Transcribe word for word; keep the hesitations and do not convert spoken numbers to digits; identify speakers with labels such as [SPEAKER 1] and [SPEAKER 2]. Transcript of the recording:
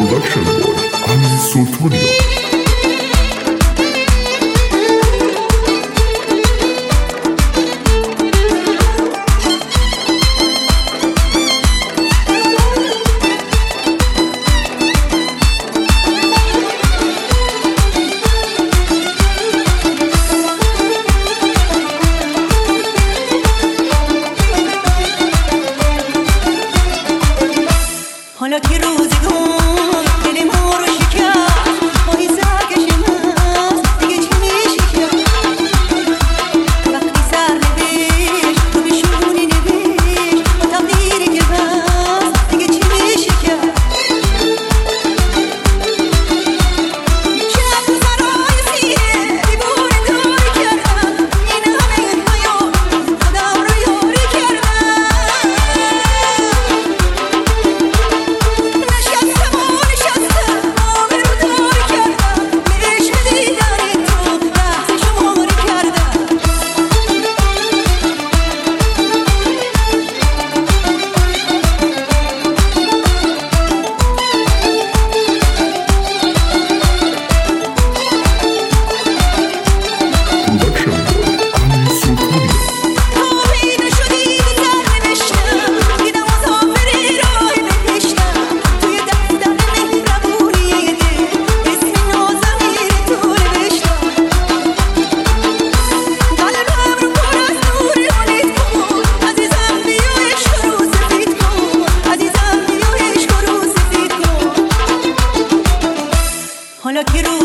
[SPEAKER 1] Production boy Aziz Sultania.
[SPEAKER 2] حالا که روزگار دل ما رو شکست ماهی سرکشم هست دیگه چی میشه کرد وقتی سر نوشت تو بشونی نوشت با تقدیری که هست دیگه چی میشه کرد شب تو سرای سیه دیوار داری کردم این همه حیات خودم رو یاری کردم حالا که رو